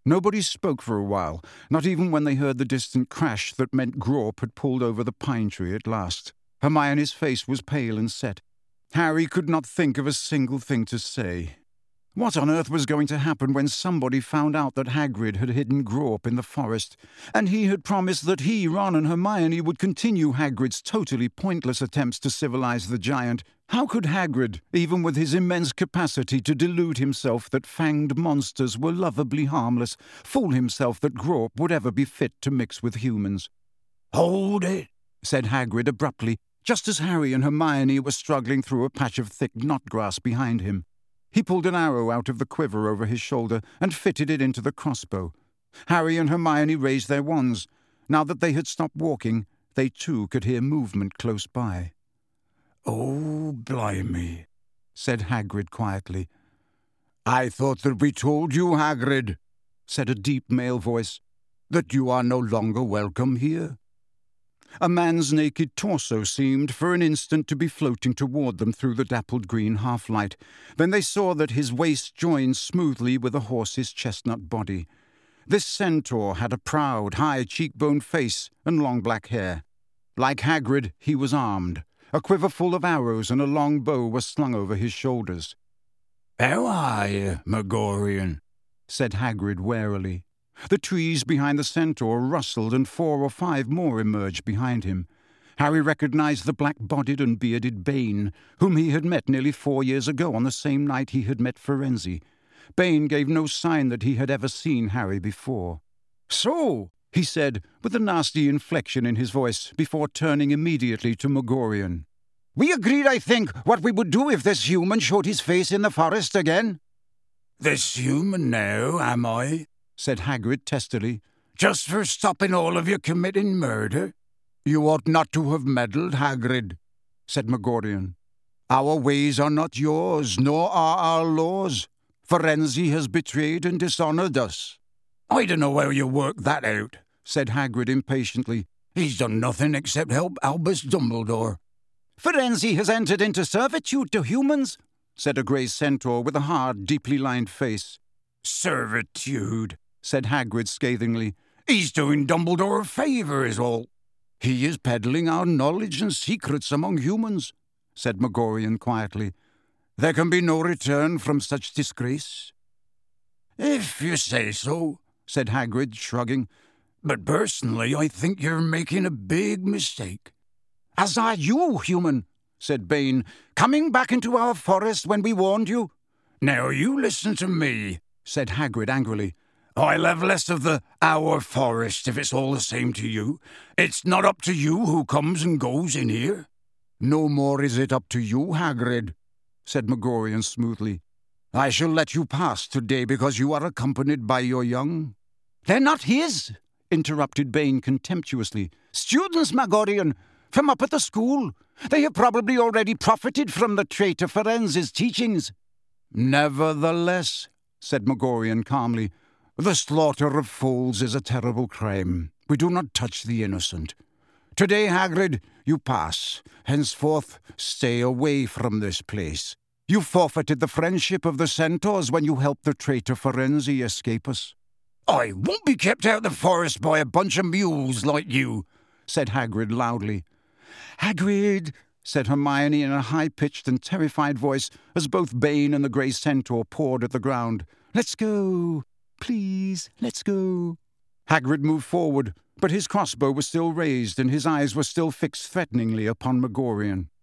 Nobody spoke for a while, not even when they heard the distant crash that meant Grawp had pulled over the pine tree at last. Hermione's face was pale and set. Harry could not think of a single thing to say. What on earth was going to happen when somebody found out that Hagrid had hidden Grawp in the forest, and he had promised that he, Ron, and Hermione would continue Hagrid's totally pointless attempts to civilize the giant? How could Hagrid, even with his immense capacity to delude himself that fanged monsters were lovably harmless, fool himself that Grawp would ever be fit to mix with humans? "Hold it," said Hagrid abruptly, just as Harry and Hermione were struggling through a patch of thick knot-grass behind him. He pulled an arrow out of the quiver over his shoulder and fitted it into the crossbow. Harry and Hermione raised their wands. Now that they had stopped walking, they too could hear movement close by. "Oh, blimey," said Hagrid quietly. "I thought that we told you, Hagrid," said a deep male voice, "that you are no longer welcome here." A man's naked torso seemed for an instant to be floating toward them through the dappled green half-light. Then they saw that his waist joined smoothly with a horse's chestnut body. This centaur had a proud, high cheekboned face and long black hair. Like Hagrid, he was armed. A quiver full of arrows and a long bow was slung over his shoulders. "How are you, Megorian?" said Hagrid warily. The trees behind the centaur rustled, and 4 or 5 more emerged behind him. Harry recognized the black-bodied and bearded Bane, whom he had met nearly 4 years ago on the same night he had met Firenze. Bane gave no sign that he had ever seen Harry before. "So," he said, with a nasty inflection in his voice, before turning immediately to Megorian. "We agreed, I think, what we would do if this human showed his face in the forest again." "This human now, am I?" said Hagrid testily. "Just for stopping all of you committing murder? You ought not to have meddled, Hagrid," said Megorian. "Our ways are not yours, nor are our laws. Firenze has betrayed and dishonoured us." "I don't know how you work that out," said Hagrid impatiently. "He's done nothing except help Albus Dumbledore." "Firenze has entered into servitude to humans," said a grey centaur with a hard, deeply lined face. "Servitude," said Hagrid scathingly. "He's doing Dumbledore a favour is all." "He is peddling our knowledge and secrets among humans," said Megorian quietly. "There can be no return from such disgrace." "If you say so," said Hagrid, shrugging. "But personally, I think you're making a big mistake." "As are you, human," said Bane, "coming back into our forest when we warned you." "Now you listen to me," said Hagrid angrily. "I'll have less of the our forest if it's all the same to you. It's not up to you who comes and goes in here." "No more is it up to you, Hagrid," said Megorian smoothly. "I shall let you pass today because you are accompanied by your young." "They're not his," interrupted Bane contemptuously. "Students, Megorian, from up at the school. They have probably already profited from the traitor Firenze's teachings." "Nevertheless," said Megorian calmly, "the slaughter of foals is a terrible crime. We do not touch the innocent. Today, Hagrid, you pass. Henceforth, stay away from this place. You forfeited the friendship of the centaurs when you helped the traitor Firenze escape us." "I won't be kept out of the forest by a bunch of mules like you," said Hagrid loudly. "Hagrid," said Hermione in a high-pitched and terrified voice as both Bane and the grey centaur pawed at the ground. "Let's go. Please, let's go." Hagrid moved forward, but his crossbow was still raised and his eyes were still fixed threateningly upon Megorian.